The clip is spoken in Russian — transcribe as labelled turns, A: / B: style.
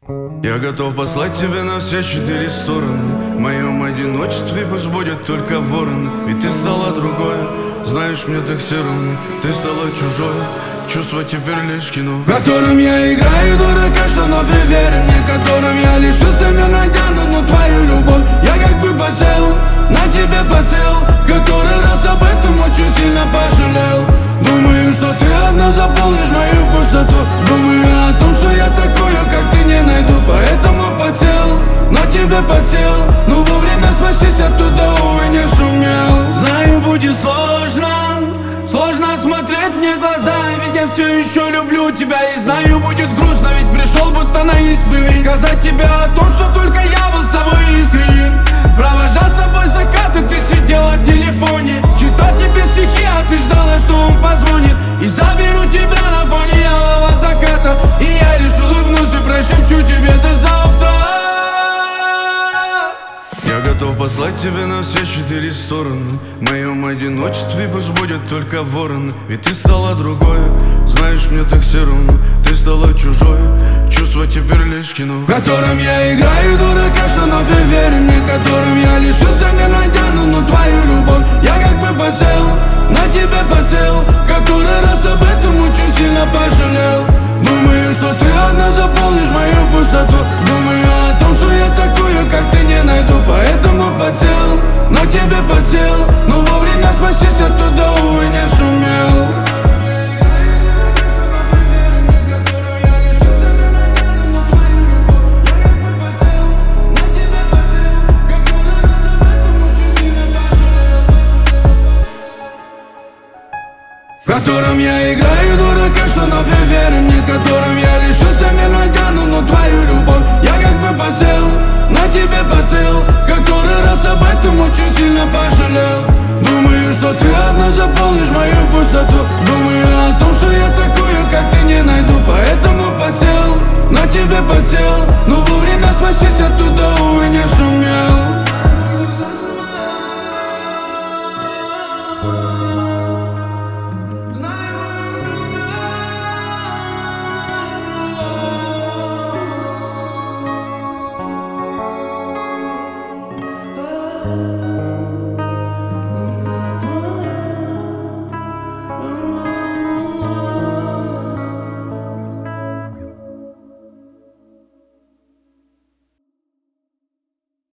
A: Я готов послать тебя на все 4 стороны. В моем одиночестве пусть будет только ворон. Ведь ты стала другое, знаешь, мне так все равно. Ты стала чужое, чувство теперь лишь кино, в котором я играю дурака, что вновь и верю мне, которым я лишился мир, надену, но твою любовь я как бы подсел, на тебе подсел, который раз об этом очень сильно пожалел. Думаю, что ты одна заполнишь мою пустоту. Думаю о том, что я такую, как ты, не найду. Поэтому подсел, на тебя подсел, но вовремя спастись оттуда, увы, не сумел. Знаю, будет сложно смотреть мне в глаза, ведь я все еще люблю тебя. И знаю, будет грустно, ведь пришел будто на исповедь, сказать тебе о том, что только я был с собой искренен. Провожал с тобой закаты, ты сидела в телефоне, читал тебе стихи, а ты ждала, что он позвонит. И заберу тебя на фоне ялого заката, и я лишь улыбнусь и прошепчу тебе до завтра. Я готов послать тебя на все 4 стороны. В моем одиночестве пусть будет только ворон. Ведь ты стала другое, знаешь, мне так все равно. Ты стала чужое, чувство теперь лишь кино, в котором я играю дурака, что вновь и верю мне, которым я лишился мир, надену, но твою любовь я как бы подсел, на тебя подсел, который раз об этом очень сильно пожалел. Думаю, что ты одна заполнишь мою пустоту. Думаю о том, что я такую, как ты, не найду. Поэтому подсел, на тебя подсел, но вовремя спастись оттуда, увы, не сумел. В котором я играю дурака, что вновь и верю мне, которым я лишился мир, надену, но твою